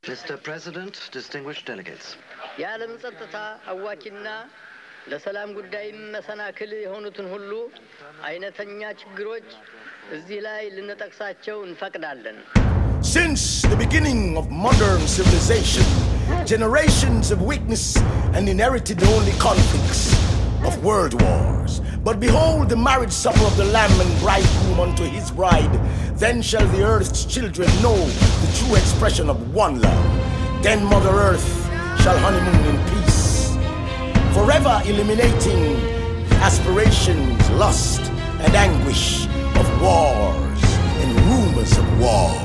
Mr. President, distinguished delegates. የዓለም ጸጥታ አዋኪና ለሰላም ጉዳይ መሰናክል የሆኑትን ሁሉ አይነተኛ ችግሮች እዚህ ላይ ልንጠቅሳቸው እንፈቅዳለን። Since the beginning of modern civilization, generations of weakness and inherited only conflicts of world wars. But behold the marriage supper of the Lamb and bridegroom unto his bride. Then shall the earth's children know the true expression of one love. Then Mother Earth shall honeymoon in peace, forever eliminating the aspirations, lust, and anguish of wars and rumors of wars.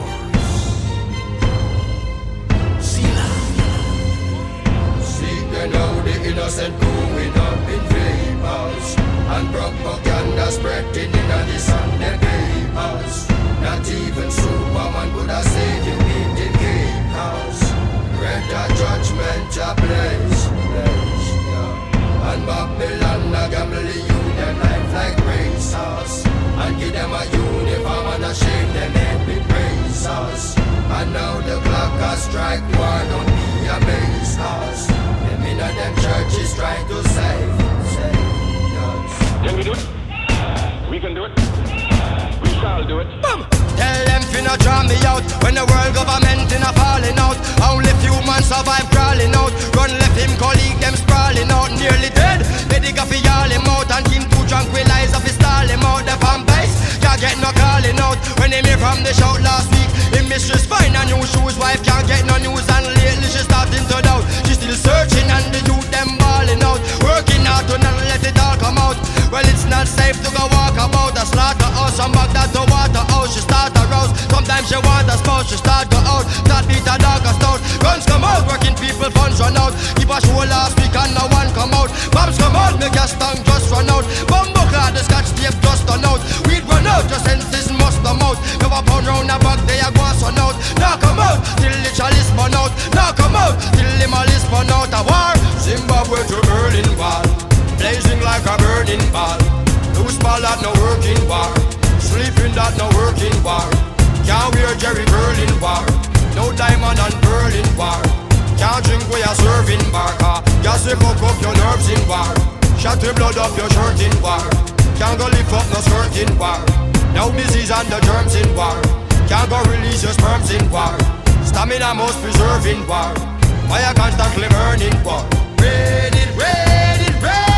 Selah. Seek and now the innocent growing up in vapors, and propaganda spreading in the Sunday papers. Not even Superman could have saved you in the chaos. Red a judgment a blaze, yeah. And Babylon a gamble youth them life like racers, and give them a uniform and a shame them head with razors. And now the clock has strike war, don't be amazed, cause them in a them churches trying to save us. Can we do it? We can do it. We shall do it. Boom! Tell them finna draw me out when the world government inna falling out. Only few man survive crawling out. Run left him colleague them sprawling out. Nearly dead. They dig up all him out and him to tranquilize up his stall him out. The vampires can't get no calling out. When him hear from the shout last week, him mistress find a new shoes. Wife can't get no news and lately she starting to doubt. She still searching and the youth them balling out. Working hard to not let it all come out. Well, it's not safe to go walk about a slaughterhouse and back that to Waterhouse. She start to rouse. Sometimes she want a spouse. She start go out. Start beat a dog a stout. Guns come out. Working people funds run out. Keep a show last week and no one come out. Bombs come out. Make your tongue just run out. Bumbo clad the scotch tape just run out. Weed run out. Your senses must come out. Never pound round a bag. They a go sun out. Now come out. Till the chalice burn out. Now come out. Till the malice burn out. A war. Zimbabwe to Berlin Wall. Blazing like a burning ball. Loose ball that no working war. Sleeping that no working war. Can't wear Jerry Berlin war. No diamond and Berlin war. Can't drink where you're serving bar. Gas to cook up your nerves in war. Shut the blood up your shirt in war. Can't go lift up no skirt in war. No disease and the germs in war. Can't go release your sperms in war. Stamina most preserve in war. Why you constantly burning war. Ready, ready, ready.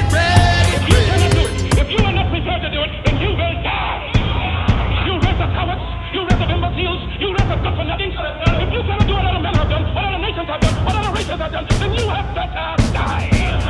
If you are not prepared to do it, then you will die. You race of cowards, you race of imbeciles, you race of good for nothing. If you cannot do what other men have done, what other nations have done, what other races have done, then you have better die.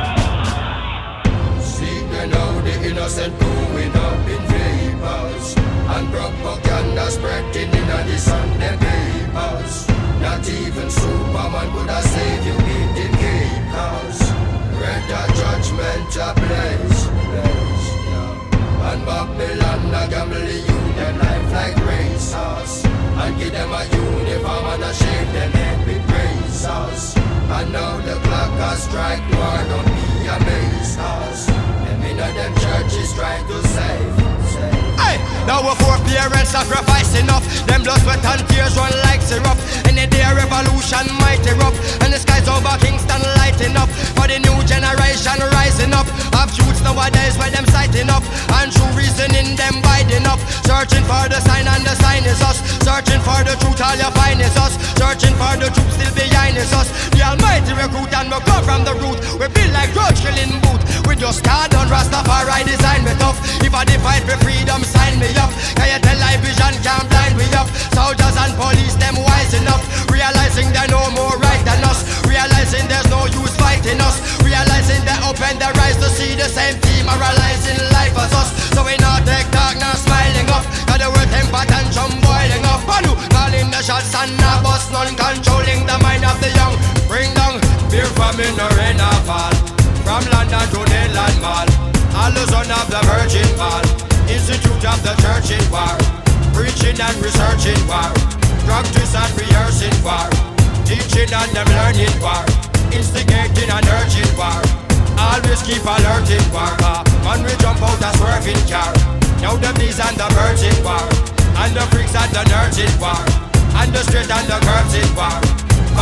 See now the innocent growing up in vapors, and propaganda spreading in the Sunday papers. Not even Superman could have saved you in the chaos. Red a judgment a blaze, yeah. And Babylon a gamble youth them life like racers, and give them a uniform and a shame them head with razors. And now the clock has strike war, don't be amazed, cause them in a them churches trying to save. Hey, now we're four parents sacrifice enough. Them blood, sweat and tears run like syrup. Any day a revolution might erupt, and the skies over Kingston lighting up. For the new generation rising up. Of youths nowadays where them sighting up, and true reasoning them biding up. Searching for the sign and the sign is us. Searching for the truth, all you find is us. Searching for the truth still behind is us. The almighty recruit and we come from the root. We build like grudge killing boot. We just card on Rastafari design me tough. If I fight for freedom, sign me up. Can you tell live vision can't blind me up? Soldiers and police them wise enough, realizing they're no more right than us. Realizing there's no use fighting us. Realizing they open their eyes to see the same team moralizing life as us. So we not take talk, not smiling up. Got the word temper tantrum boiling up. Panu calling the shots and now bust none, controlling the mind of the young. Bring down fear from in the rain or fall. From London to Nayland Mall, all the son of the Virgin Mall. Institute of the Church in war, preaching and researching war, practice and rehearsing war, teaching and them learning war, instigating and urging war. Always keep alerting war. Man we jump out a swerving car. Now the bees and the birds in war, and the freaks and the nerds in war, and the straight and the curves in war.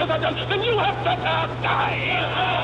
races have done, then you have better die.